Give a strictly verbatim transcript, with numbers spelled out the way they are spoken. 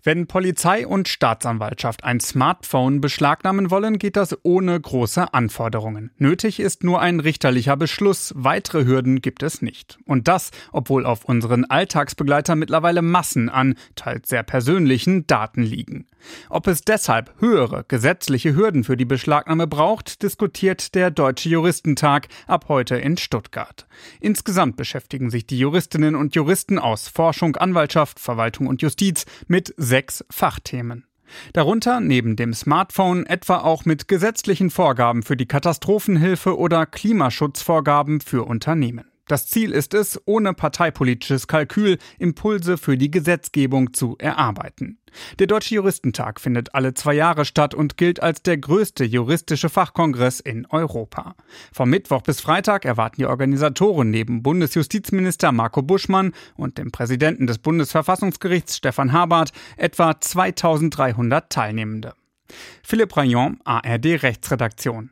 Wenn Polizei und Staatsanwaltschaft ein Smartphone beschlagnahmen wollen, geht das ohne große Anforderungen. Nötig ist nur ein richterlicher Beschluss, weitere Hürden gibt es nicht. Und das, obwohl auf unseren Alltagsbegleiter mittlerweile Massen an, teils sehr persönlichen Daten liegen. Ob es deshalb höhere gesetzliche Hürden für die Beschlagnahme braucht, diskutiert der Deutsche Juristentag ab heute in Stuttgart. Insgesamt beschäftigen sich die Juristinnen und Juristen aus Forschung, Anwaltschaft, Verwaltung und Justiz mit sechs Fachthemen. Darunter neben dem Smartphone etwa auch mit gesetzlichen Vorgaben für die Katastrophenhilfe oder Klimaschutzvorgaben für Unternehmen. Das Ziel ist es, ohne parteipolitisches Kalkül Impulse für die Gesetzgebung zu erarbeiten. Der Deutsche Juristentag findet alle zwei Jahre statt und gilt als der größte juristische Fachkongress in Europa. Vom Mittwoch bis Freitag erwarten die Organisatoren neben Bundesjustizminister Marco Buschmann und dem Präsidenten des Bundesverfassungsgerichts Stefan Habart etwa zweitausenddreihundert Teilnehmende. Philipp Rayon, A R D Rechtsredaktion.